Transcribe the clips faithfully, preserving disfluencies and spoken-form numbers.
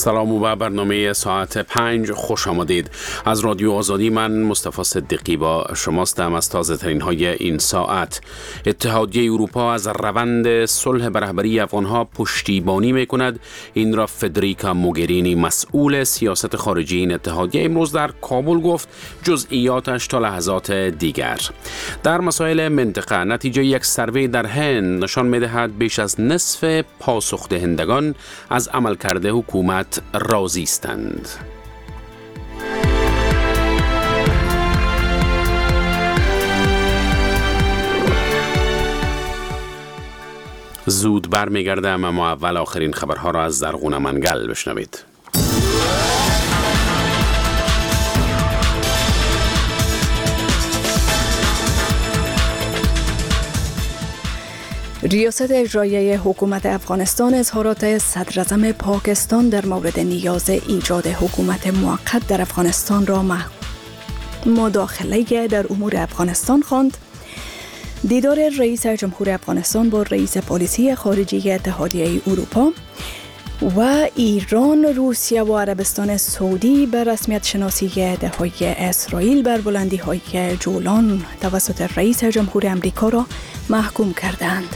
سلام و برنامه ساعت پنج خوش آمدید. از رادیو آزادی من مصطفی صدیقی با شماستم. از تازه ترین های این ساعت: اتحادیه اروپا از روند صلح به رهبری افغانها پشتیبانی می کند. این را فدریکا موگرینی مسئول سیاست خارجی این اتحادیه امروز در کابل گفت. جزئیاتش تا لحظات دیگر. در مسائل منطقه، نتیجه یک سروی در هند نشان می دهد بیش از نصف پاسخ دهندگان از عملکرد حکومت راضی استند. زود برمیگردم، اما اول آخرین خبرها را از زرغون منگل بشنوید. ریاست اجرایی حکومت افغانستان اظهارات صدر اعظم پاکستان در مورد نیاز ایجاد حکومت موقت در افغانستان را مداخله در امور افغانستان خواند. دیدار رئیس جمهور افغانستان با رئیس پلیسی خارجی اتحادیه اروپا و ایران، روسیه و عربستان سعودی به رسمیت شناسی دههای اسرائیل بر بلندی های جولان توسط رئیس جمهور امریکا را محکوم کردند.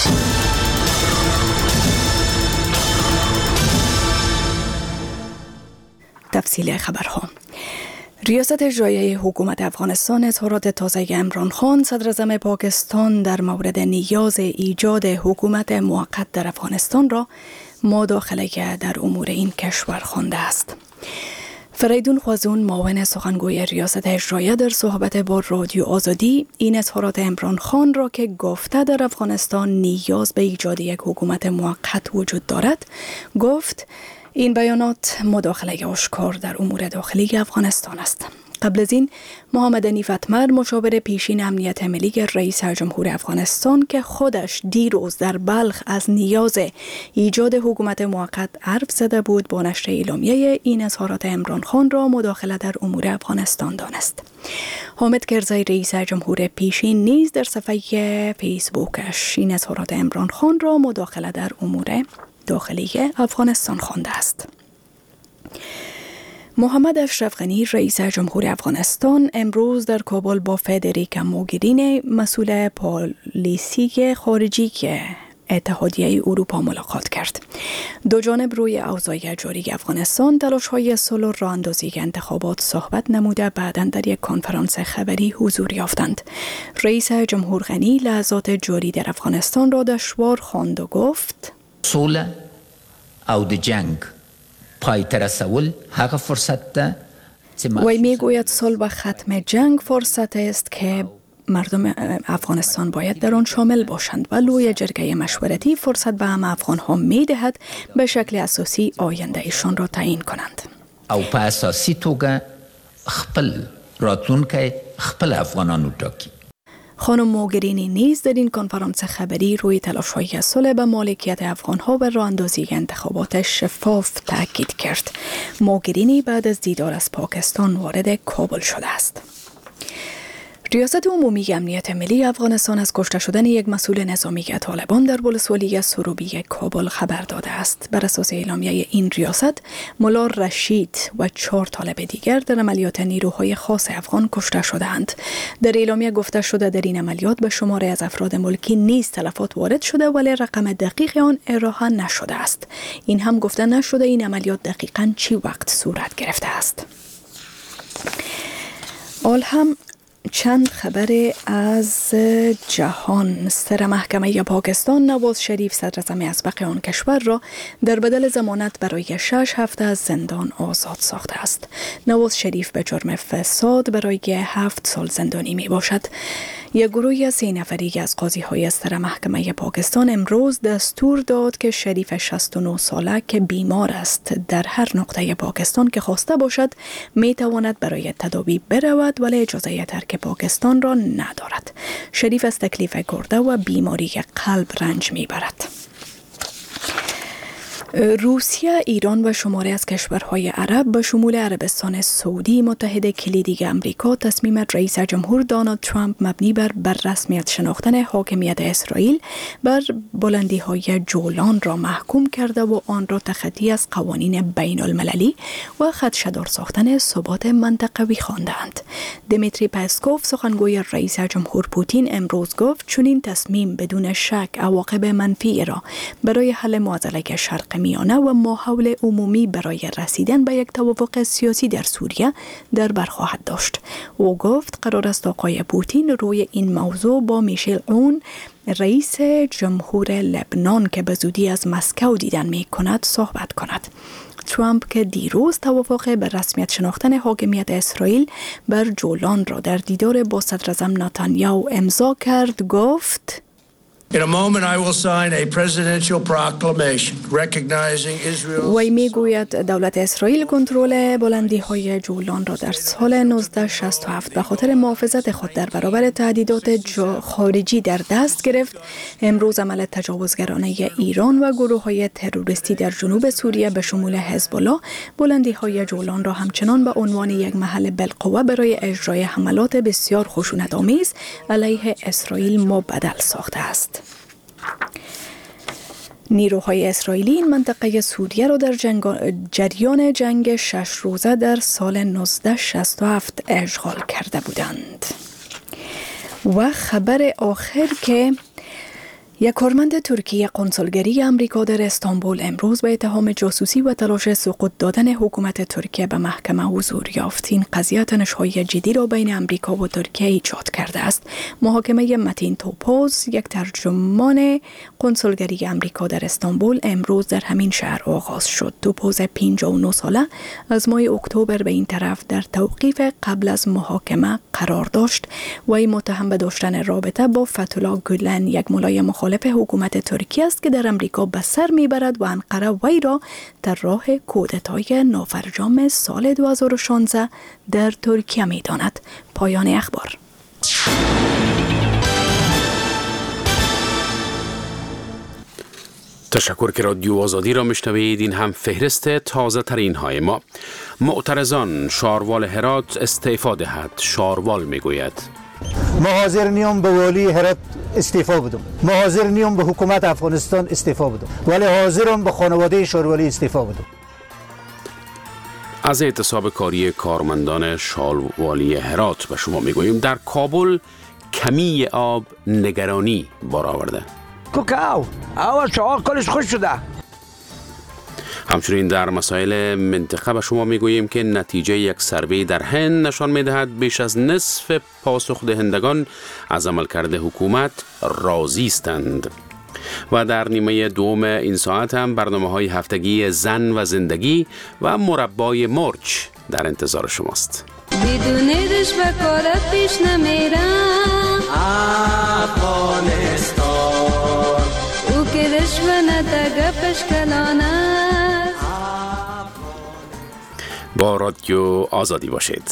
تفصیل خبرها: ریاست اجرایی حکومت افغانستان اظهارات تازه عمران خان صدر اعظم پاکستان در مورد نیاز ایجاد حکومت موقت در افغانستان را مداخله در امور این کشور خوانده است. فریدون خوازون، معاون سخنگوی ریاست اجرایی، در صحبت با رادیو آزادی این اظهارات عمران خان را که گفته در افغانستان نیاز به ایجاد یک حکومت موقت وجود دارد گفت. این بیانات مداخله آشکار در امور داخلی افغانستان است. قبل از این محمد انیف اتمر، مشاور پیشین امنیت ملی رئیس جمهور افغانستان که خودش دیروز در بلخ از نیاز ایجاد حکومت موقت حرف زده بود، با نشر اعلامیه این اظهارات عمران خان را مداخله در امور افغانستان دانست. حامد کرزی، رئیس جمهور پیشین، نیز در صفحه فیسبوکش این اظهارات عمران خان را مداخله در امور داخلی افغانستان خوانده است. محمد اشرف غنی، رئیس جمهور افغانستان، امروز در کابل با فدریکا موگرینی مسئول پالیسی خارجی که اتحادیه اروپا ملاقات کرد. دو جانب روی اوضاع جاری افغانستان، تلاش‌های صلح و راه‌اندازی انتخابات صحبت نموده بعداً در یک کنفرانس خبری حضور یافتند. رئیس جمهور غنی لحظات جاری در افغانستان را دشوار خواند و گفت: صلح او د جنگ پای ته رسول هغه فرصت ده. وی میگوید صلح و ختم جنگ فرصت است که مردم افغانستان باید در آن شامل باشند و لوی جرگه مشورتی فرصت به همه افغان ها می دهد به شکل اساسی آینده ایشان را تعیین کنند. او په اساسی توګه خپل راتلونکی خپل افغانانو ټاکي. خانم موگرینی نیز در این کنفرانس خبری روی تلاش‌های صلح به مالکیت افغان‌ها و راه‌اندازی انتخابات شفاف تاکید کرد. موگرینی بعد از دیدار از پاکستان وارد کابل شده است. ریاست عمومی امنیت ملی افغانستان از کشته شدن یک مسئول نظامی طالبان در ولسوالی سروبی کابل خبر داده است. بر اساس اعلامیه این ریاست، ملا رشید و چهار طالب دیگر در عملیات نیروهای خاص افغان کشته شدند. در اعلامیه گفته شده در این عملیات به شماره از افراد ملکی نیز تلفات وارد شده، ولی رقم دقیق آن ارائه نشده است. این هم گفته نشده این عملیات دقیقاً چی وقت صورت گرفته است. آل هم چند خبر از جهان. ستر محکمه پاکستان نواز شریف، صدر اعظم اسبق آن کشور، را در بدل ضمانت برای شش هفته از زندان آزاد ساخته است. نواز شریف به جرم فساد برای هفت سال زندانی می باشد. یک گروهی از سه نفری از قاضی های ستر محکمه پاکستان امروز دستور داد که شریف شصت و نه ساله که بیمار است در هر نقطه پاکستان که خواسته باشد می تواند برای تداوی برود، ولی اجازه ترک پاکستان را ندارد. شریف از تکلیف گرده و بیماری قلب رنج می برد. روسیه، ایران و شماری از کشورهای عرب به شمول عربستان سعودی متحد کلیدی امریکا تصمیم رئیس جمهور دونالد ترامپ مبنی بر بر رسمیت شناختن حاکمیت اسرائیل بر بلندی‌های جولان را محکوم کرده و آن را تخطی از قوانین بین المللی و خدشه‌دار ساختن ثبات منطقوی خواندند. دمیتری پسکوف سخنگوی رئیس جمهور پوتین امروز گفت چنین تصمیم بدون شک عواقب منفی را برای حل معضله شرق میانه و ماحول عمومی برای رسیدن به یک توافق سیاسی در سوریه در بر خواهد داشت. او گفت قرار است آقای پوتین روی این موضوع با میشل عون رئیس جمهور لبنان که به زودی از مسکو دیدن می کند صحبت کند. ترامپ که دیروز توافق به رسمیت شناختن حاکمیت اسرائیل بر جولان را در دیدار با صدراعظم نتانیاهو امضا کرد گفت In a moment I will sign a presidential proclamation recognizing Israel. وی میگوید دولت اسرائیل کنترل بلندی های جولان را در سال نوزده شصت و هفت به خاطر محافظت خود در برابر تهدیدات خارجی در دست گرفت. امروز عمل تجاوزگرانه ایران و گروه های تروریستی در جنوب سوریه به شمول حزب الله بلندی های جولان را همچنان به عنوان یک محل بالقوه برای اجرای حملات بسیار خشونت‌آمیز علیه اسرائیل مبدل ساخته است. نیروهای اسرائیلی این منطقه سوریه را در جنگ... جریان جنگ شش روزه در سال نوزده شصت و هفت اشغال کرده بودند. و خبر آخر که یک کارمند ترکیه قنصلگری امریکا در استانبول امروز به اتهام جاسوسی و تلاش سقوط دادن حکومت ترکیه به محکمه حضور یافت. این قضیه تنش‌های جدی را بین امریکا و ترکیه ایجاد کرده است. محاکمه متین توپوز، یک ترجمان قنصلگری امریکا در استانبول، امروز در همین شهر آغاز شد. توپوز پنجاه و نه ساله از ماه اکتبر به این طرف در توقیف قبل از محاکمه قرار داشت و این متهم به داشتن رابطه با فتولا گولن، یک ملای مخالف حکومت ترکیه است که در امریکا به سر میبرد و انقره وی را در راه کودتای نافرجام سال دو هزار و شانزده در ترکیه میداند. پایان اخبار. تشکر که رادیو آزادی را میشنوید. این هم فهرست تازه ترین های ما. معترضان شاروال هرات استعفا دهد. شاروال میگوید ما حاضر نیم به والی هرات استعفا بدم، ما حاضر نیم به حکومت افغانستان استعفا بدم، ولی حاضرم به خانواده شاروالی استعفا بدم. از اعتصاب کاری کارمندان شاروالی هرات به شما میگوییم. در کابل کمی آب نگرانی بار آورده. کوکاو اول چاق کلش خوش شده. همچنین در مسائل منطقه به شما میگوییم که نتیجه یک سروی در هند نشان میدهد بیش از نصف پاسخ دهندگان از عملکرد حکومت راضی هستند. و در نیمه دوم این ساعت هم برنامه‌های هفتگی زن و زندگی و مربای مرچ در انتظار شماست. بدون دش به کار پیش نمیرم افغانستان او که دشمن تگه پشکلانه. با رادیو آزادی باشید.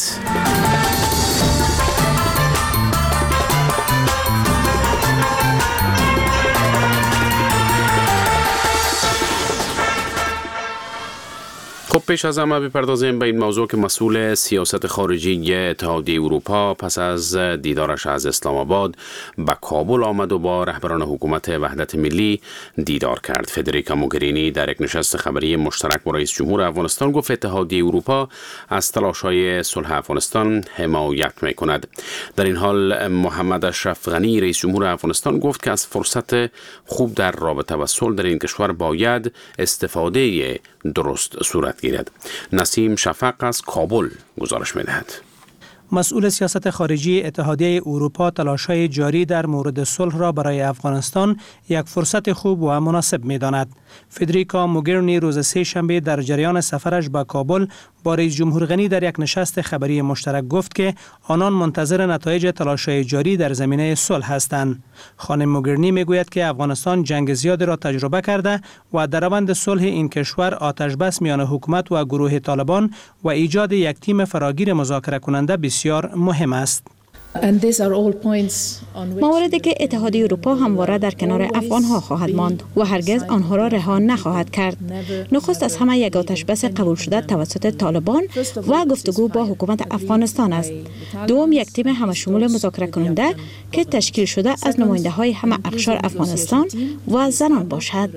خب پیش از همه بپردازیم به این موضوع که مسئول سیاست خارجی اتحادیه اروپا پس از دیدارش از اسلام آباد به کابل آمد و با رهبران حکومت وحدت ملی دیدار کرد. فدریکا موگرینی در یک نشست خبری مشترک با رئیس جمهور افغانستان گفت اتحادیه اروپا از تلاش‌های صلح افغانستان حمایت می‌کند. در این حال محمد اشرف غنی رئیس جمهور افغانستان گفت که از فرصت خوب در رابطه و صلح در این کشور باید استفاده درست صورت گیرد. نسیم شفق از کابل گزارش می‌دهد. مسئول سیاست خارجی اتحادیه اروپا تلاش‌های جاری در مورد صلح را برای افغانستان یک فرصت خوب و مناسب می‌داند. فدریکا موگرینی روز سه شنبه در جریان سفرش به کابل با رئیس جمهور غنی در یک نشست خبری مشترک گفت که آنان منتظر نتایج تلاش‌های جاری در زمینه صلح هستند. خانم موگرینی میگوید که افغانستان جنگ زیاد را تجربه کرده و در روند صلح این کشور آتش بس میان حکومت و گروه طالبان و ایجاد یک تیم فراگیر مذاکره کننده بسیار مهم است. مواردی که اتحادیه اروپا همواره در کنار افغانها خواهد ماند و هرگز آنها را رها نخواهد کرد. نخست از همه یک آتش بس قبول شده توسط طالبان و گفتگو با حکومت افغانستان است. دوم یک تیم همشمول مذاکره کننده که تشکیل شده از نماینده های همه اقشار افغانستان و زنان باشد.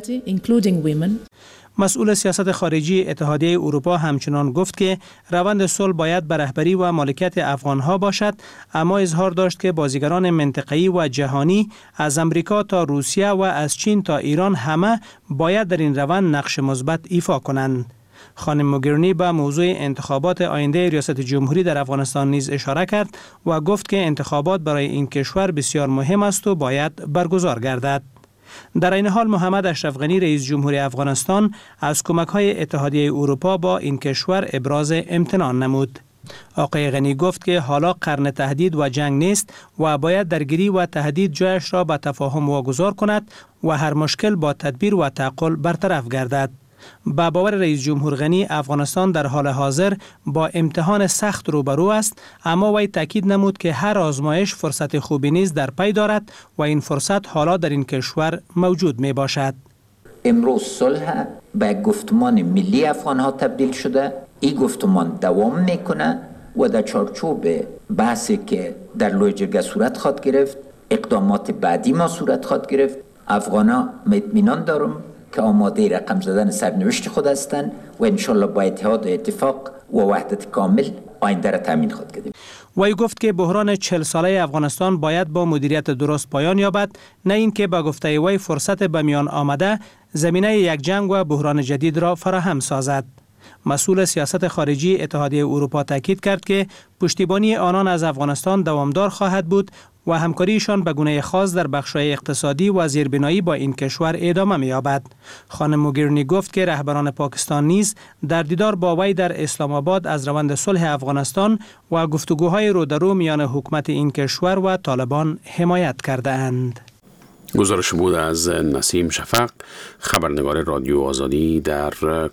مسئول سیاست خارجی اتحادیه اروپا همچنان گفت که روند صلح باید به رهبری و مالکیت افغانها باشد، اما اظهار داشت که بازیگران منطقه‌ای و جهانی از امریکا تا روسیه و از چین تا ایران همه باید در این روند نقش مثبت ایفا کنند. خانم موگرینی به موضوع انتخابات آینده ریاست جمهوری در افغانستان نیز اشاره کرد و گفت که انتخابات برای این کشور بسیار مهم است و باید برگزار گردد. در این حال محمد اشرف غنی رئیس جمهور افغانستان از کمک‌های اتحادیه اروپا با این کشور ابراز امتنان نمود. آقای غنی گفت که حالا قرن تهدید و جنگ نیست و باید درگیری و تهدید جایش را به تفاهم واگذار کند و هر مشکل با تدبیر و تعقل برطرف گردد. با باور رئیس جمهور غنی افغانستان در حال حاضر با امتحان سخت روبرو است، اما وی تاکید نمود که هر آزمایش فرصت خوبی نیز در پی دارد و این فرصت حالا در این کشور موجود می باشد. امروز صلح به گفتمان ملی افغان ها تبدیل شده. این گفتمان دوام میکنه و در چارچوب بحثی که در لوی جرگه صورت خواهد گرفت، اقدامات بعدی ما صورت خواهد گرفت. افغان ها اطمینان دارم که آماده رقم زدن سرنوشت خود هستند و انشالله با اتحاد و اتفاق و وحدت کامل آینده را تامین خود کردیم. وی گفت که بحران چهل ساله افغانستان باید با مدیریت درست پایان یابد، نه اینکه با گفته وی فرصت به میان آمده زمینه یک جنگ و بحران جدید را فراهم سازد. مسئول سیاست خارجی اتحادیه اروپا تاکید کرد که پشتیبانی آنان از افغانستان دوامدار خواهد بود و همکاریشان به گونه خاص در بخش‌های اقتصادی و زیربنایی با این کشور ادامه می‌یابد. خانم موگرینی گفت که رهبران پاکستان نیز در دیدار با وی در اسلام آباد از روند صلح افغانستان و گفتگوهای رو در رو میان حکومت این کشور و طالبان حمایت کرده‌اند. گزارش بود از نسیم شفق، خبرنگار رادیو آزادی در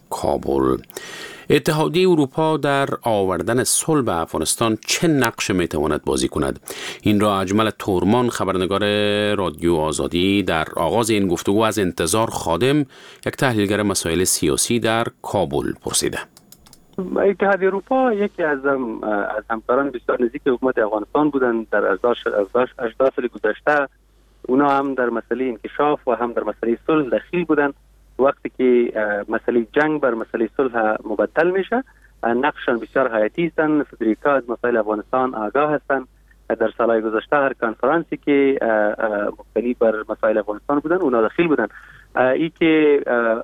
کابل. اتحادیه اروپا در آوردن صلح به افغانستان چه نقش میتواند بازی کند؟ این را اجمل تورمان، خبرنگار رادیو آزادی، در آغاز این گفتگو از انتظار خادم، یک تحلیلگر مسائل سیاسی در کابل پرسیده. اتحادیه اروپا یکی از از همکاران بسیار نزدیک حکومت افغانستان بودند در هجده سال گذشته. اونا هم در مسئله انکشاف و هم در مسئله صلح دخیل بودند. وقتی که مسئله جنگ بر مسئله صلح مبدل میشه، نقششان بسیار حیاتی هستند. فدریکا از مسائل افغانستان آگاه هستند. در سالهای گذشته هر کنفرانسی که مبتنی بر مسائل افغانستان بودن اونا دخیل بودن. ای که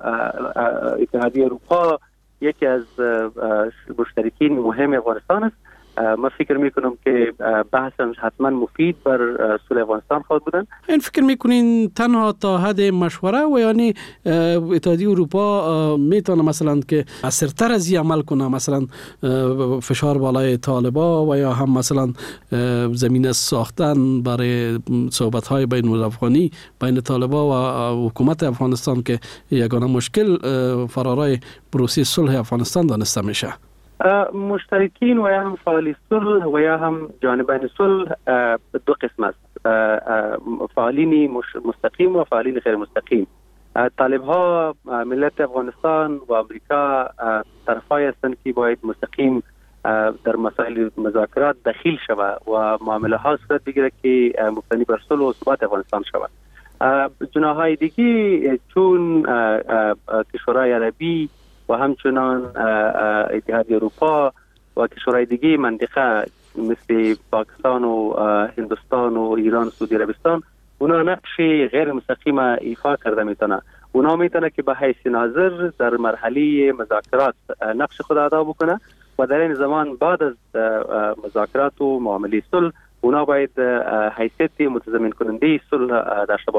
اتحادیه اروپا یکی از مشترکین مهم افغانستان است. من فکر میکنم که بحث حتما مفید بر صلح افغانستان خواهد بودن. این فکر میکنین تنها تا حد مشوره و یعنی اتحادیه اروپا میتونه مثلا که اثرتر از این عمل کنه، مثلا فشار بالای طالبا و یا هم مثلا زمینه ساختن برای صحبت های بین الافغانی بین طالبا و حکومت افغانستان که یگانه مشکل فرارای پروسه صلح افغانستان دانسته میشه؟ مشترکین و یا هم فعالی صلح و یا هم جانبین صلح دو قسم است، فعالین مستقیم و فعالین غیر مستقیم. طالب ها ملت افغانستان و امریکا طرفای هستند که باید مستقیم در مسائل مذاکرات دخیل شود و معامله ها صورت بگیره که مبتنی بر صلح و ثبات افغانستان شود. جناحهای دیگه چون کشورهای عربی و همچنان اتحادیه اروپا و کشورهای دیگه منطقه مثل پاکستان و هندوستان و ایران و سعودی عربستان، اونا نقش غیر مستقیم ایفا کرده میتونه. اونا میتونه که به حیث ناظر در مرحله مذاکرات نقش خود ادا بکنه و در این زمان بعد از مذاکرات و معامله صلح اونا باید حیثیت متضمن کننده صلح داشته باشه.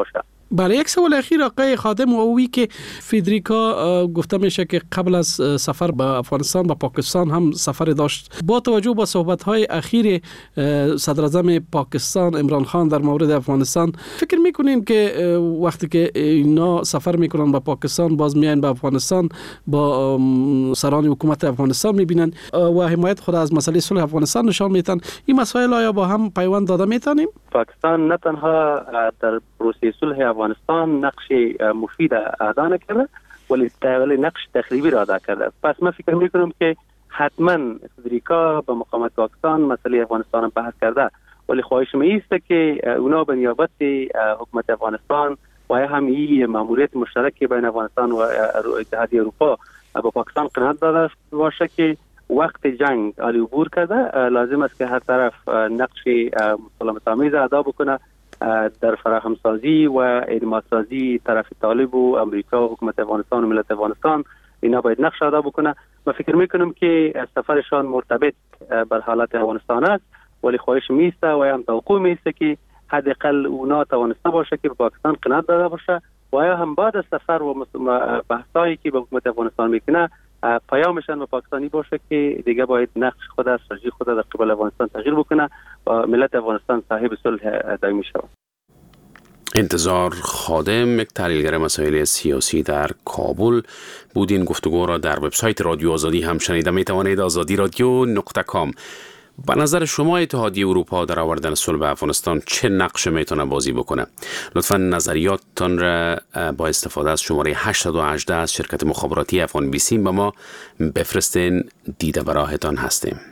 برای یک سوال اخیر آقای خادم اوی که فدریکا گفته میشه که قبل از سفر به افغانستان و پاکستان هم سفر داشت. با توجه به صحبت‌های اخیر صدر اعظم پاکستان عمران خان در مورد افغانستان، فکر میکنین که وقتی که اینا سفر میکنن به پاکستان باز میاین به افغانستان با سران حکومت افغانستان میبینن و حمایت خود از مسئله صلح افغانستان نشان میتن، این مسائل آیا با هم پیوند داده میتونیم؟ پاکستان نه تنها در پروسه صلح افغانستان نقش مفید ادا نکرده ولی نقش تخریبی را ادا کرده. پس من فکر میکنم که حتما فدریکا به مقامات پاکستان مسئله افغانستان بحث کرده، ولی خواهش من است که اونا به نیابت حکومت افغانستان و هم این ماموریت مشترک بین افغانستان و اتحادیه اروپا با پاکستان قناعت داده باشه که وقت جنگ علی عبور کرده، لازم است که هر طرف نقش مسالمت آمیز ادا بکنه در فراهم سازی و اعتماد سازی طرف طالب و امریکا و حکومت افغانستان و ملت افغانستان. اینا باید نقش ادا بکنه. من فکر میکنم که سفرشان مرتبط بر حالت افغانستان است، ولی خواهش میسته و هم توقع میسته که حداقل اونا توانسته باشه که به پاکستان قناعت داده باشه و یا هم بعد از سفر و بحثایی که به حکومت افغانستان میکنه پیامشان به پاکستانی باشه که دیگه باید نقش خود از استراتژی خود در قبال افغانستان تغییر بکنه و ملت افغانستان صاحب صلح دائمی شود. انتظار خادم، یک تحلیلگر مسائل سیاسی در کابل بود. این گفتگو را در وبسایت رادیو آزادی هم شنیده می توانید، آزادی رادیو نقطه کام. به نظر شما اتحادیه اروپا در آوردن صلح به افغانستان چه نقش میتونه بازی بکنه؟ لطفاً نظریاتتان را با استفاده از شماره هشت یک هشت از شرکت مخابراتی افغان بیسی به ما بفرستین، دیده براهتان هستیم.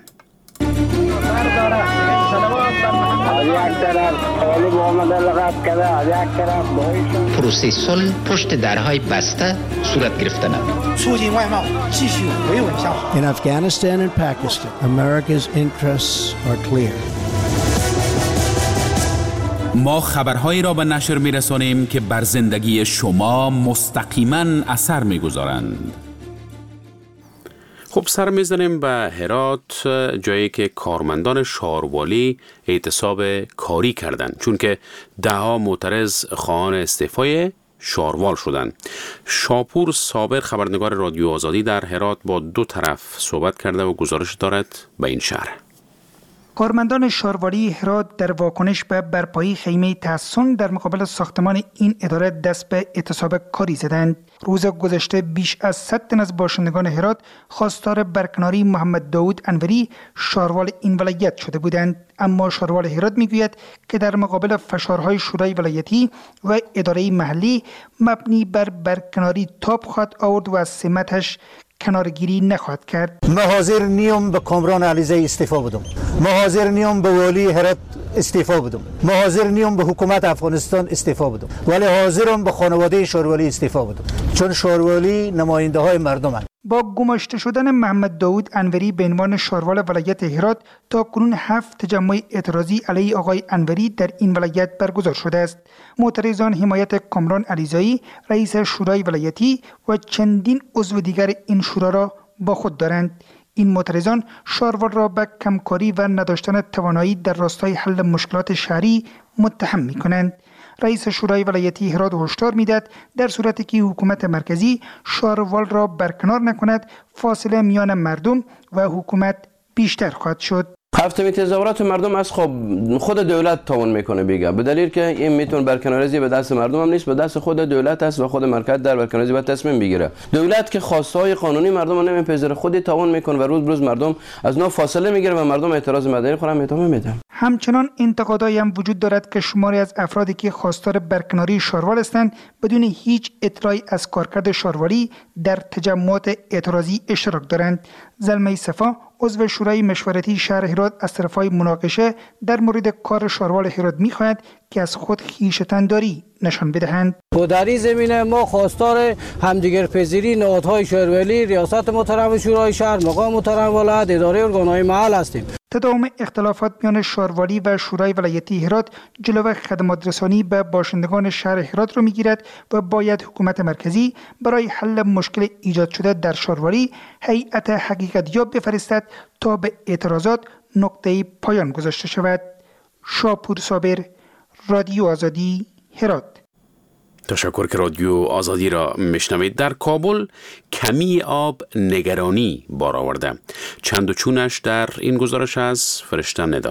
پروسه صلح پشت درهای بسته صورت گرفته نمید. In Afghanistan and Pakistan, America's interests are clear. ما خبرهایی را به نشر می‌رسانیم که بر زندگی شما مستقیما اثر می‌گذارند. خب سر میزنیم به هرات، جایی که کارمندان شاروالی اعتصاب کاری کردند چون که دهها معترض خواهان استعفای شاروال شدند. شاپور صابر، خبرنگار رادیو آزادی در هرات، با دو طرف صحبت کرده و گزارش دارد به این شهر. کارمندان شاروالی هرات در واکنش به برپایی خیمه تحصن در مقابل ساختمان این اداره دست به اعتصاب کاری زدند. روز گذشته بیش از صد تن از باشندگان هرات خواستار برکناری محمد داود انوری شاروال این ولایت شده بودند، اما شاروال هرات میگوید که در مقابل فشارهای شورای ولایتی و اداره محلی مبنی بر برکناری تاب خواهد آورد و از سمتش کنارگیری نخواهد کرد. ما حاضر نیم به کامران علیزی استعفا بدم، ما حاضر نیم به والی هرات استعفا بدم، ما حاضر نیم به حکومت افغانستان استعفا بدم، ولی حاضرم به خانواده شاروالی استعفا بدم، چون شاروالی نماینده های مردم هست. با گماشته شدن محمد داود انوری به عنوان شاروال ولایت هرات، تا کنون هفت تجمع اعتراضی علیه آقای انوری در این ولایت برگزار شده است. معترضان حمایت کامران علیزایی رئیس شورای ولایتی و چندین عضو دیگر این شورا را با خود دارند. این معترضان شاروال را به کمکاری و نداشتن توانایی در راستای حل مشکلات شهری متهم می کنند. رئیس شورای ولایتی هرات هشدار میداد در صورتی که حکومت مرکزی شاروال را برکنار نکند، فاصله میان مردم و حکومت بیشتر خواهد شد. هفتمی تظاهرات مردم از خب خود دولت تاون میکنه بیگه، به دلیل که این میتون برکناریزی به دست مردم هم نیست، به دست خود دولت است و خود مرکز در برکناریزی باید تصمیم بگیره. دولت که خواستهای قانونی مردم رو نمیپذیره، خودی تاون میکنه و روز به روز مردم از نو فاصله میگیره و مردم اعتراض مدنی خودم ادامه میدن. همچنان انتقادایی هم وجود دارد که شماری از افرادی که خواستار برکناری شاروال هستند بدون هیچ اطلاعی از کارکرد شاروالی در تجمعات اعتراضی اشتراک دارند. زلمه صفا، عضو شورای مشورتی شهر هرات، از طرفای مناقشه در مورد کار شاروال هرات می‌خواهد که از خود خویشتن‌داری نشان بدهند. و در این زمینه ما خواستار همدیگر پذیری نهادهای شهرولی، ریاست محترم شورای شهر، مقام محترم ولایت، اداره ارگان‌های محل هستیم. تداوم اختلافات میان شاروالی و شورای ولایتی هرات جلو خدمات رسانی به باشندگان شهر هرات را میگیرد و باید حکومت مرکزی برای حل مشکل ایجاد شده در شاروالی هیئت حقیقتیاب بفرستد تا به اعتراضات نقطه پایان گذاشته شود. شاپور صابر، رادیو آزادی، هرات. تشکر که رادیو آزادی را میشنوید. در کابل کمی آب نگرانی بار آورده. چند و چونش در این گزارش از فرشته ندا.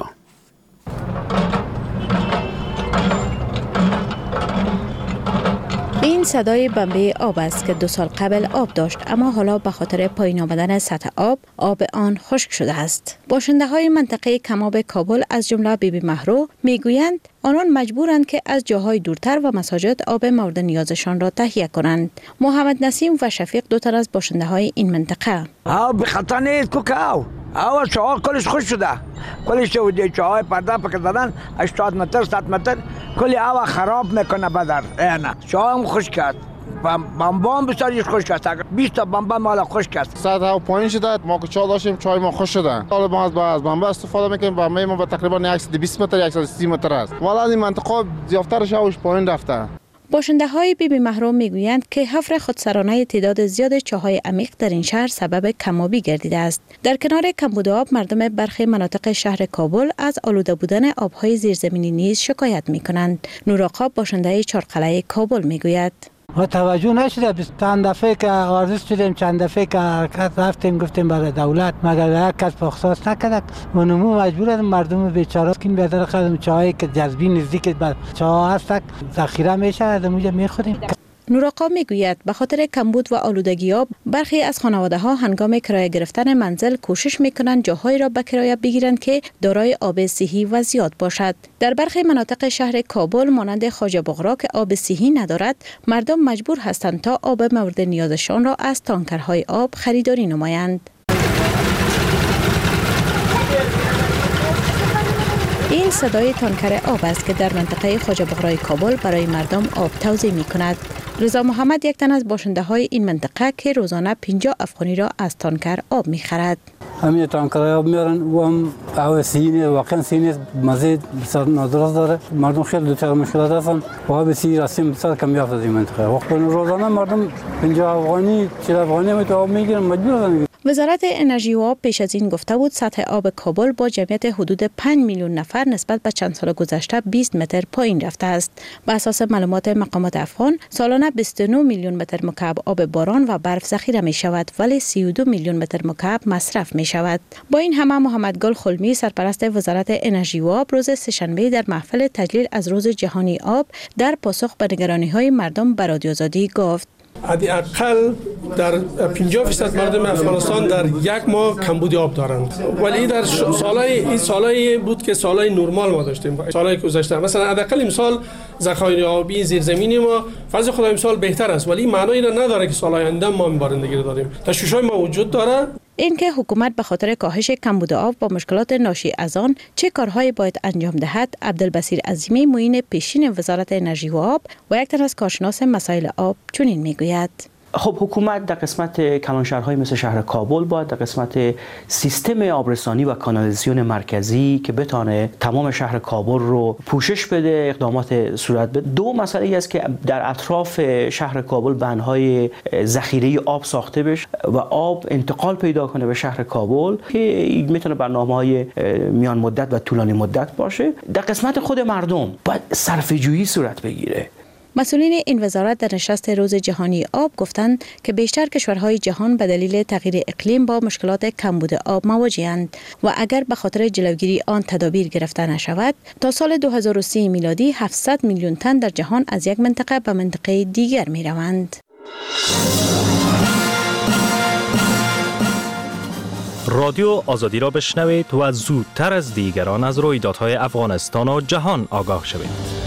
این صدای بمبه آب است که دو سال قبل آب داشت، اما حالا به خاطر پایین آمدن سطح آب آب آن خشک شده است. باشنده های منطقه کماب کابل از جمله بیبی مهرو میگویند آنان مجبورند که از جاهای دورتر و مساجد آب مورد نیازشان را تهیه کنند. محمد نسیم و شفیق دو تن از باشنده های این منطقه. آب خطا نیست کوکاو. آب چاه کلش خوش شده. کلش شده چاه پرده پک زدن هشتاد متر صد متر کلی آب خراب میکنه بدر. نه چاه هم خوش کرد. بمبام بسیارش خوش کرد. بیست تا بمبا مال خوش کرد. سطح هوا پایین شده. ما که چاه داشتیم چای ما خوش شده. حالا ما از باز بمبا استفاده میکنیم. بمبای ما تقریبا صد و بیست متر صد و سی متر است. والا این منطقه زیادتر شوش پایین رفته. باشنده های بیبی محروم میگویند که حفر خودسرانه تعداد زیاد چاهای عمیق در این شهر سبب کم‌آبی گردیده است. در کنار کمبود آب مردم برخی مناطق شهر کابل از آلوده بودن آبهای زیرزمینی نیز شکایت میکنند. نورآقا باشنده چهارقلعه کابل میگوید ما توجه نشده. چند دفعه که عارض شدیم، چند دفعه که حرکت رفتیم گفتیم برای دولت، مگر یک کس پاخصاص نکرد. منمو مجبور است مردم بیچاره که بدر خدم چاهایی که جذبی نزدیک به چاه هست ذخیره میشه از اونجا میخوریم. نورآقا میگوید به خاطر کمبود و آلودگی آب برخی از خانواده ها هنگام کرایه گرفتن منزل کوشش میکنند جاهایی را به کرایه بگیرند که دارای آب صحی و زیاد باشد. در برخی مناطق شهر کابل مانند خواجه بغرا که آب صحی ندارد، مردم مجبور هستند تا آب مورد نیازشان را از تانکرهای آب خریداری نمایند. این صدای تانکر آب است که در منطقه خواجه بغرای کابل برای مردم آب توزیع می کند. رضا محمد یک تن از باشنده های این منطقه که روزانه پنجاه افغانی را از تانکر آب می خرد. همین تانکر آب میارن و هم آب سینه واقعا سینه مزید بسیار نادرست داره. مردم خیلی دوچار مشکلات هستند. آب سی رسیم بسیار کمیاب از این منطقه. وقتی روزانه مردم پنجاه افغانی چهل افغانی می تو آب میگیرن مجبور هستند. وزارت انرژی و آب پیش از این گفته بود سطح آب کابل با جمعیت حدود پنج میلیون نفر نسبت به چند سال گذشته بیست متر پایین رفته است. بر اساس معلومات مقامات افغان سالانه بیست و نه میلیون متر مکعب آب باران و برف ذخیره می شود، ولی سی و دو میلیون متر مکعب مصرف می شود. با این همه محمد گل خلمی سرپرست وزارت انرژی و آب روز سه‌شنبه در محفل تجلیل از روز جهانی آب در پاسخ به نگرانی‌های مردم به رادیو آزادی گفت حداقل در پنجاه درصد مردم افغانستان در یک ماه کمبود آب دارند، ولی در سالهای این سالهای بود که سالهای نرمال ما داشتیم. سالهای گذشته مثلا حداقل امسال ذخایر آبی زیرزمینی ما فرض خدا امسال بهتر است، ولی معنی را نداره که سالهای آینده ما میبارندگی داریم. تشویش‌های ما وجود داره. اینکه حکومت به خاطر کاهش کمبود آب با مشکلات ناشی از آن چه کارهایی باید انجام دهد، عبدالبصیر عظیمی معین پیشین وزارت انرژی و آب و یک تن از کارشناس مسائل آب چنین میگوید. خب حکومت در قسمت کلانشهرهای مثل شهر کابل باید در قسمت سیستم آبرسانی و کانالیزاسیون مرکزی که بتانه تمام شهر کابل رو پوشش بده، اقدامات صورت بده. دو مسئله ای است که در اطراف شهر کابل بندهای ذخیره آب ساخته بشه و آب انتقال پیدا کنه به شهر کابل که میتونه برنامه‌های میان مدت و طولانی مدت باشه. در قسمت خود مردم باید صرفه‌جویی صورت بگیره. مسئولین این وزارت در نشست روز جهانی آب گفتند که بیشتر کشورهای جهان به دلیل تغییر اقلیم با مشکلات کمبود آب مواجه‌اند و اگر به خاطر جلوگیری آن تدابیر گرفته نشود تا سال دو هزار و سی میلادی هفتصد میلیون تن در جهان از یک منطقه به منطقه دیگر می روند. رادیو آزادی را بشنوید و زودتر از دیگران از رویدادهای افغانستان و جهان آگاه شوید.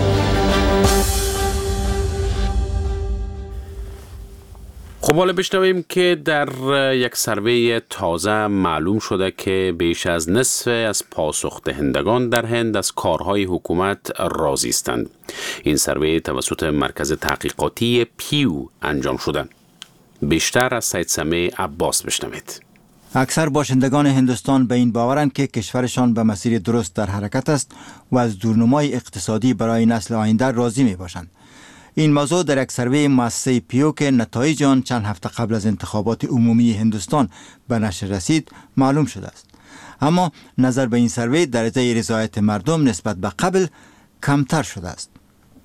خب حالا بشنویم که در یک سروی تازه معلوم شده که بیش از نصف از پاسخ دهندگان در هند از کارهای حکومت راضی هستند. این سروی توسط مرکز تحقیقاتی پیو انجام شده. بیشتر از سید سمیع عباس بشنوید. اکثر باشندگان هندوستان به این باورند که کشورشان به مسیر درست در حرکت است و از دورنمای اقتصادی برای نسل آینده راضی می باشند. این موضوع در یک سروی مؤسسه پیو که نتایج آن چند هفته قبل از انتخابات عمومی هندوستان به نشر رسید معلوم شده است. اما نظر به این سروی درجه رضایت مردم نسبت به قبل کمتر شده است.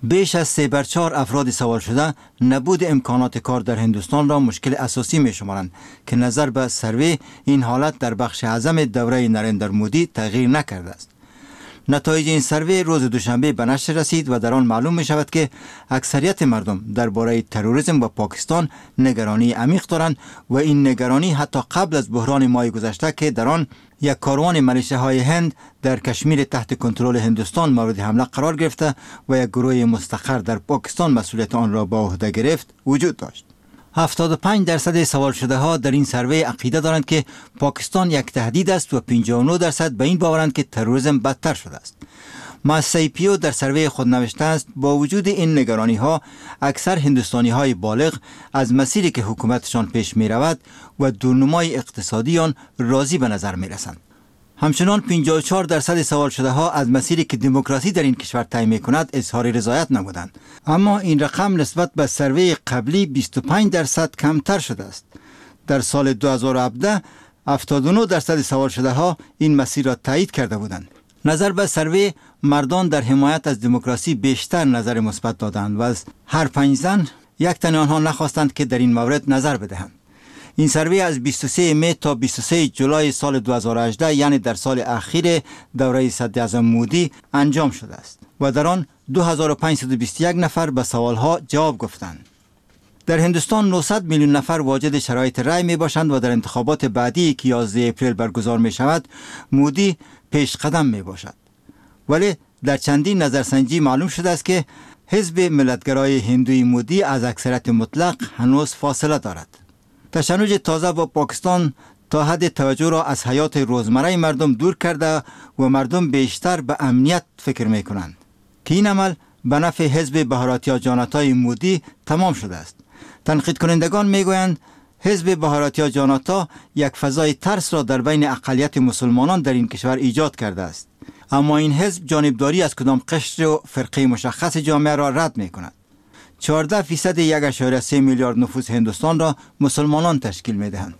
بیش از سه بر چهار افراد سوال شده نبود امکانات کار در هندوستان را مشکل اساسی می شمارند که نظر به سروی این حالت در بخش اعظم دوره نریندر مودی تغییر نکرده است. نتایج این سروی روز دوشنبه به نشر رسید و در آن معلوم می شود که اکثریت مردم درباره تروریسم و پاکستان نگرانی عمیق دارند و این نگرانی حتی قبل از بحران ماه گذشته که در آن یک کاروان ملیشه های هند در کشمیر تحت کنترل هندوستان مورد حمله قرار گرفته و یک گروه مستقر در پاکستان مسئولیت آن را به عهده گرفت وجود داشت. هفتاد و پنج درصد سوال شده ها در این سروی عقیده دارند که پاکستان یک تهدید است و پنجاه و نه درصد به این باورند که تروریسم بدتر شده است. مؤسسه پیو در سروی خود نوشته است با وجود این نگرانی ها اکثر هندوستانی های بالغ از مسیری که حکومتشان پیش می رود و دورنمای اقتصادی آن راضی به نظر می رسند. همچنان پنجاه و چهار درصد سوال شده ها از مسیری که دموکراسی در این کشور طی می کند اظهار رضایت نمودند، اما این رقم نسبت به سروی قبلی بیست و پنج درصد کمتر شده است. در سال دو هزار و هفده هفتاد و نه درصد سوال شده ها این مسیر را تایید کرده بودند. نظر به سروی مردان در حمایت از دموکراسی بیشتر نظر مثبت دادند و از هر پنج زن یک تن آنها نخواستند که در این مورد نظر بدهند. این سروی از بیست و سه می تا بیست و سه جولای سال دو هزار و هجده یعنی در سال اخیر دوره صدراعظم مودی انجام شده است و در آن دو هزار و پانصد و بیست و یک نفر به سوالها جواب گفتند. در هندوستان نهصد میلیون نفر واجد شرایط رای می باشند و در انتخابات بعدی که یازده اپریل برگزار می شود مودی پیش قدم می باشد. ولی در چندین نظرسنجی معلوم شده است که حزب ملتگرای هندوی مودی از اکثریت مطلق هنوز فاصله دارد. تشنج تازه با پاکستان تا حد توجه را از حیات روزمره مردم دور کرده و مردم بیشتر به امنیت فکر می کنند که این عمل به نفع حزب بهاراتیا جاناتای مودی تمام شده است. تنقید کنندگان می گویند حزب بهاراتیا جاناتا یک فضای ترس را در بین اقلیت مسلمانان در این کشور ایجاد کرده است، اما این حزب جانبداری از کدام قشر و فرقه مشخص جامعه را رد می کند. چهارده فیصد یک اشاریه سه میلیارد نفوس هندوستان را مسلمانان تشکیل می دهند.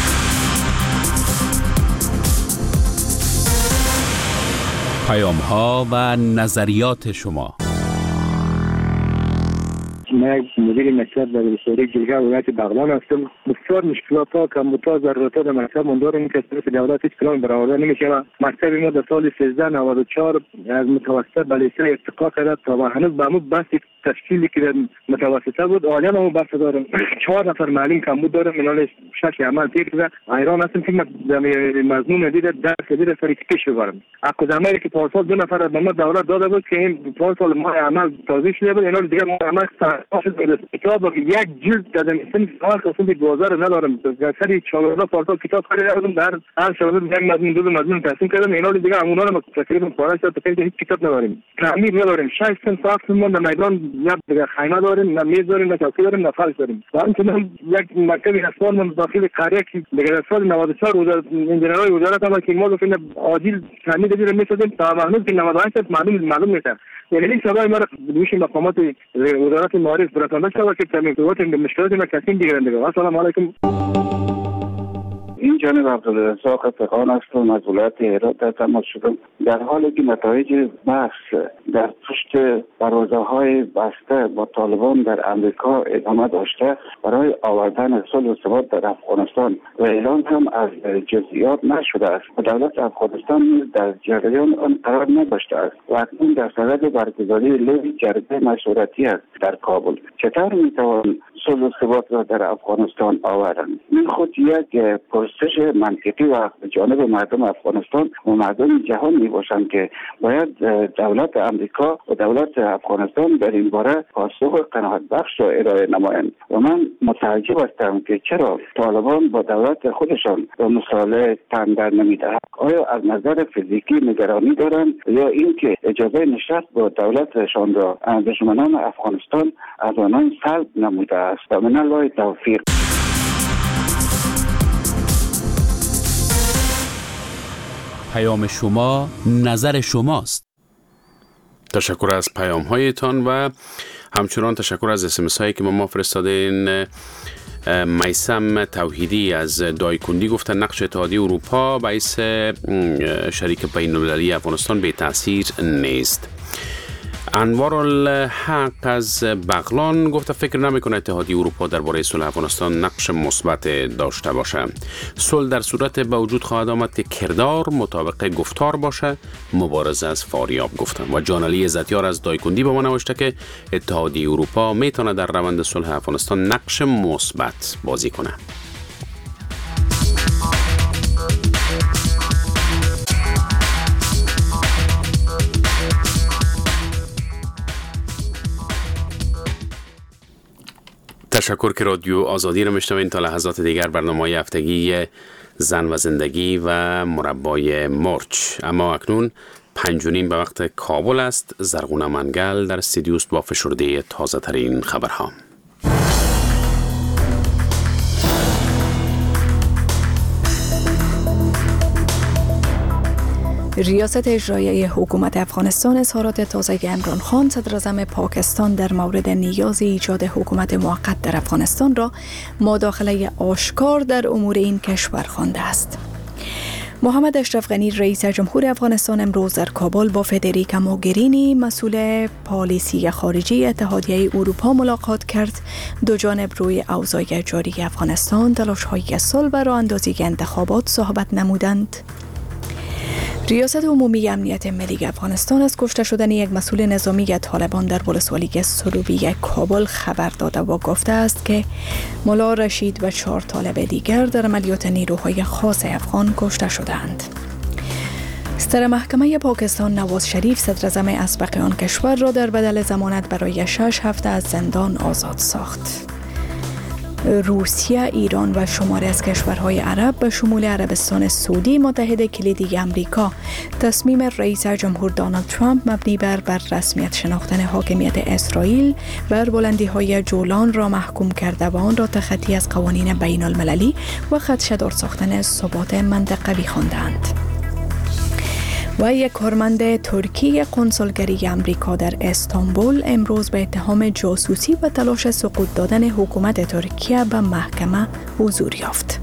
پیام ها و نظریات شما. من مدیر مکتب در ولایت جلگه ولایت بغلان هستم. بسیار مشکلات ها کمبودها ضرورت ها در مکتب من داریم که طرف دولت هیچ کدام برآورده نمیشه. مکتب ما در سال سیزده نود و چهار از متوسط به لیسه ارتقا کرده تا و هنوز به همون بحث تشکیلی که در متوسطه بود عالی همون بحث دارم. چهار نفر معلم کمبود دارم. منال شش عمل تیر کرده ایران هستم که مضمون دیده درس دیده سری پیش ببرم. اقا زمانی که پارسال دو نفر به ما دولت داده بود که این پارسال ما عمل تازه شده بود اینا دیگه ما عمل کتاب یک جلد دادم مثل سال قسم بازار ندارم. سری چهارده پارسال کتاب خریدم در هر شاگرد یک مضمون دو مضمون تقسیم کردم اینا دیگه همونا رو تقریبا پاره شد تا هیچ کتاب نداریم. تعمیر نداریم. شش سن ساخت ما در میدان یک دیگه خیمه داریم، نه میز داریم، نه چوکی داریم، نه فرش داریم. همچنین یک مکتب اسفال من داخل قریه که دیگه سال نود و چهار وزارت انجینرهای وزارت هم که ما گفتیم عادل تعمیر دیگه می‌شدیم تا هنوز که نود و هشت معلوم معلوم نیست. یعنی این سوال ما روش مقامات وزارت معارف برسانده شده که تعمیر کنند مشکلات ما کسی دیگه دیگه. السلام علیکم. این جانب عبدالرزاق فقان هستم از ولایت هرات در تماس شدم. در حالی که نتایج بحث در پشت دروازه‌های بسته با طالبان در امریکا ادامه داشته برای آوردن صلح و ثبات در افغانستان و اعلان هم از جزئیات نشده است و دولت افغانستان در جریان آن قرار نداشته است و اکنون در صدد برگزاری لوی جرگه مشورتی است در کابل. چطور میتوان صلح و ثبات را در افغانستان آوردن؟ این خود یک پرسش منطقی و جانب مردم افغانستان و مردم جهان می باشند که باید دولت امریکا و دولت افغانستان در این باره پاسخ قناعت بخش را ارائه نمایند. و من متعجب هستم که چرا طالبان با دولت خودشان به مصالحه تن در نمیدهند. آیا از نظر فیزیکی نگرانی دارند یا اینکه اجازه نشست با دولتشان را دشمنان افغانستان از آنان سلب نموده است؟ و من الله توفیق. پیام شما نظر شماست. تشکر از پیام هایتان و همچنان تشکر از اسمس هایی که ما فرستادین. میثم توحیدی از دایکندی گفتن نقش اتحادیه اروپا باعث شریک بین المللی افغانستان به تاثیر نیست. انوار الحق از بغلان گفته فکر نمیکنه اتحادیه اروپا درباره صلح افغانستان نقش مثبت داشته باشه. صلح در صورت به وجود خواهد آمد که کردار مطابق گفتار باشه. مبارزه از فاریاب گفتم. و جانعلی عزتیار از دایکندی به ما نوشته که اتحادیه اروپا میتونه در روند صلح افغانستان نقش مثبت بازی کنه. تشکر که رادیو آزادی رو میشنوین. تا لحظات دیگر برنامه هفتگی زن و زندگی و مربای مرچ. اما اکنون پنج و نیم به وقت کابل است. زرغون منگل در استودیوست با فشرده تازه ترین خبرها. ریاست اجرایی حکومت افغانستان اظهارات تازه عمران خان صدر اعظم پاکستان در مورد نیاز ایجاد حکومت موقت در افغانستان را مداخله آشکار در امور این کشور خوانده است. محمد اشرف غنی رئیس جمهور افغانستان امروز در کابل با فدریکا موگرینی مسئول پالیسی خارجی اتحادیه اروپا ملاقات کرد. دو جانب روی اوضاع جاری افغانستان، تلاش‌های صلح و راه اندازی انتخابات صحبت نمودند. ریاست عمومی امنیت ملی افغانستان از کشته شدن یک مسئول نظامی طالبان در ولسوالی سروبی کابل خبر داده و گفته است که ملا رشید و چهار طالب دیگر در عملیات نیروهای خاص افغان کشته شدند. ستر محکمه پاکستان نواز شریف صدر اعظم اسبق آن کشور را در بدل ضمانت برای شش هفته از زندان آزاد ساخت. روسیه، ایران و شماری از کشورهای عرب به شمول عربستان سعودی متحد کلیدی امریکا تصمیم رئیس جمهور دونالد ترامپ مبنی بر بر رسمیت شناختن حاکمیت اسرائیل بر بلندی‌های جولان را محکوم کرده و آن را تخطی از قوانین بین المللی و خدشه‌دار ساختن ثبات منطقوی خواندند. و یک کارمند ترکی قنصلگری آمریکا در استانبول امروز به اتهام جاسوسی و تلاش سقوط دادن حکومت ترکیه به محکمه حضور یافت.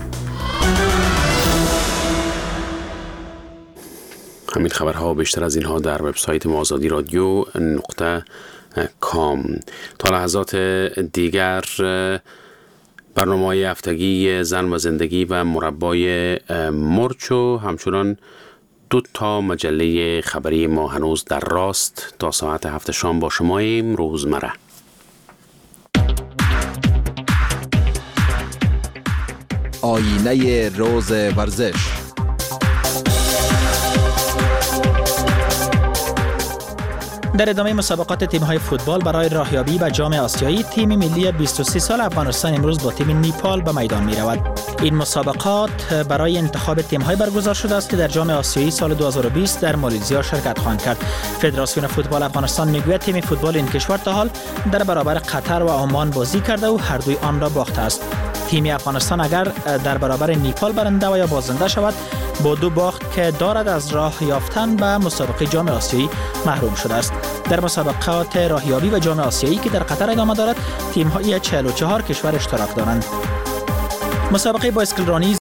همین خبرها بیشتر از اینها در وبسایت ما آزادی رادیو نقطه کام. تا لحظات دیگر برنامه هفتگی زن و زندگی و مربای مرچ و همچنان دو تا مجله خبری ما هنوز در راست تا ساعت هفت شام با شماییم. روزمره آینه روز ورزش. در ادامه مسابقات تیم‌های فوتبال برای راهیابی به جام آسیایی، تیم ملی بیست و سه سال افغانستان امروز با تیم نیپال به میدان می‌رود. این مسابقات برای انتخاب تیم‌های برگزار شده است که در جام آسیایی سال دو هزار و بیست در مالزیا شرکت خواهند کرد. فدراسیون فوتبال افغانستان میگوید تیم فوتبال این کشور تا حال در برابر قطر و عمان بازی کرده و هر دوی آن را باخته است. تیم افغانستان اگر در برابر نیپال برنده و یا بازنده شود، با دو باخت که دارد از راه یافتن به مسابقه جام آسیایی محروم شده است. در مسابقات راهیابی و جام آسیایی که در قطر ادامه دارد، تیم‌های چهل و چهار کشور اشتراک دارند. مسابقه بایسکل رانی